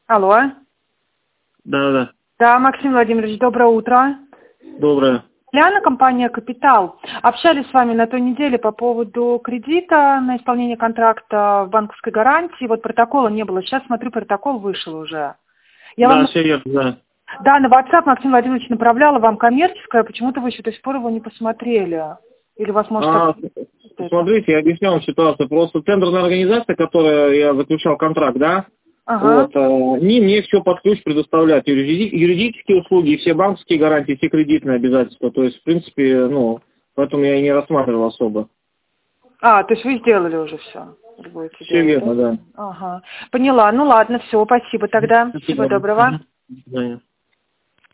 Алло. Да. Да, Максим Владимирович, доброе утро. Доброе. Ляна, компания «Капитал». Общались с вами на той неделе по поводу кредита на исполнение контракта в банковской гарантии. Вот протокола не было. Сейчас, смотрю, протокол вышел уже. Все верно, да. Да, на WhatsApp, Максим Владимирович, направляла вам коммерческое. Почему-то вы еще до сих пор его не посмотрели. Или вас может... Смотрите, я объясню вам ситуацию. Просто тендерная организация, которая я заключал контракт, да, Ага. они мне все под ключ предоставляют. Юридические услуги, все банковские гарантии, все кредитные обязательства. То есть, в принципе, поэтому я и не рассматривал особо. То есть вы сделали уже все? Все верно, да. Ага. Поняла. Ну ладно, все, спасибо тогда. Всего доброго. До свидания.